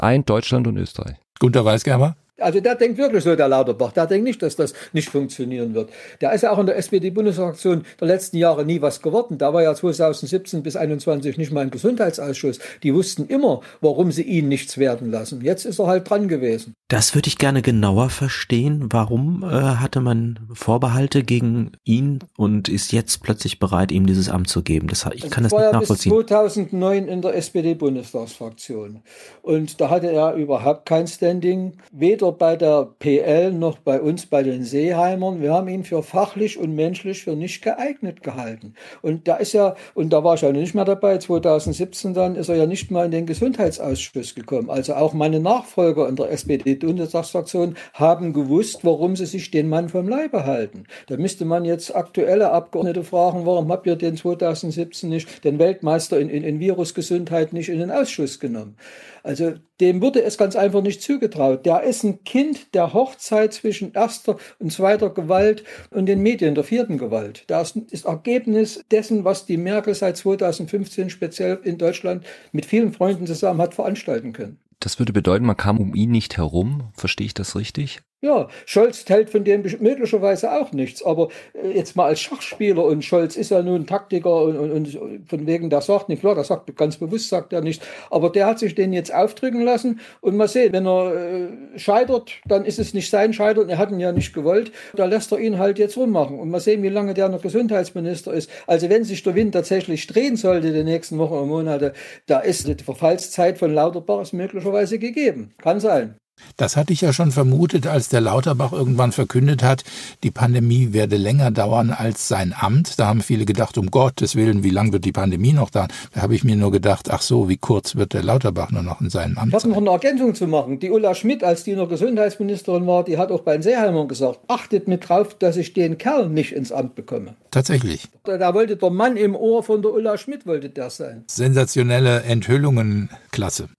Ein Deutschland und Österreich. Gunter Weisgerber? Also der denkt wirklich so, der Lauterbach. Der denkt nicht, dass das nicht funktionieren wird. Der ist ja auch in der SPD-Bundesfraktion der letzten Jahre nie was geworden. Da war ja 2017 bis 2021 nicht mal ein Gesundheitsausschuss. Die wussten immer, warum sie ihn nichts werden lassen. Jetzt ist er halt dran gewesen. Das würde ich gerne genauer verstehen. Warum hatte man Vorbehalte gegen ihn und ist jetzt plötzlich bereit, ihm dieses Amt zu geben? Ich kann das nicht nachvollziehen. Er war bis 2009 in der SPD-Bundestagsfraktion. Und da hatte er überhaupt kein Standing, weder bei der PL noch bei uns, bei den Seeheimern. Wir haben ihn für fachlich und menschlich für nicht geeignet gehalten. Und da war ich ja nicht mehr dabei, 2017 dann ist er ja nicht mal in den Gesundheitsausschuss gekommen. Also auch meine Nachfolger in der SPD-Bundestagsfraktion haben gewusst, warum sie sich den Mann vom Leibe halten. Da müsste man jetzt aktuelle Abgeordnete fragen, warum habt ihr den 2017 nicht, den Weltmeister in Virusgesundheit nicht in den Ausschuss genommen? Also dem wurde es ganz einfach nicht zugetraut. Der ist ein Kind der Hochzeit zwischen erster und zweiter Gewalt und den Medien der vierten Gewalt. Das ist Ergebnis dessen, was die Merkel seit 2015 speziell in Deutschland mit vielen Freunden zusammen hat veranstalten können. Das würde bedeuten, man kam um ihn nicht herum. Verstehe ich das richtig? Ja, Scholz hält von dem möglicherweise auch nichts, aber jetzt mal als Schachspieler, und Scholz ist ja nun Taktiker und von wegen, der sagt nicht, klar, der sagt ganz bewusst, sagt er nicht, aber der hat sich den jetzt aufdrücken lassen und mal sehen, wenn er scheitert, dann ist es nicht sein Scheitern, er hat ihn ja nicht gewollt, da lässt er ihn halt jetzt rummachen und mal sehen, wie lange der noch Gesundheitsminister ist. Also wenn sich der Wind tatsächlich drehen sollte die nächsten Wochen und Monate, da ist die Verfallszeit von Lauterbach möglicherweise gegeben. Kann sein. Das hatte ich ja schon vermutet, als der Lauterbach irgendwann verkündet hat, die Pandemie werde länger dauern als sein Amt. Da haben viele gedacht, um Gottes Willen, wie lang wird die Pandemie noch dauern? Da habe ich mir nur gedacht, ach so, wie kurz wird der Lauterbach nur noch in seinem Amt sein? Ich habe noch eine Ergänzung zu machen. Die Ulla Schmidt, als die noch Gesundheitsministerin war, die hat auch bei den Seeheimern gesagt, achtet mit drauf, dass ich den Kerl nicht ins Amt bekomme. Tatsächlich. Da wollte der Mann im Ohr von der Ulla Schmidt, wollte der sein. Sensationelle Enthüllungen, klasse.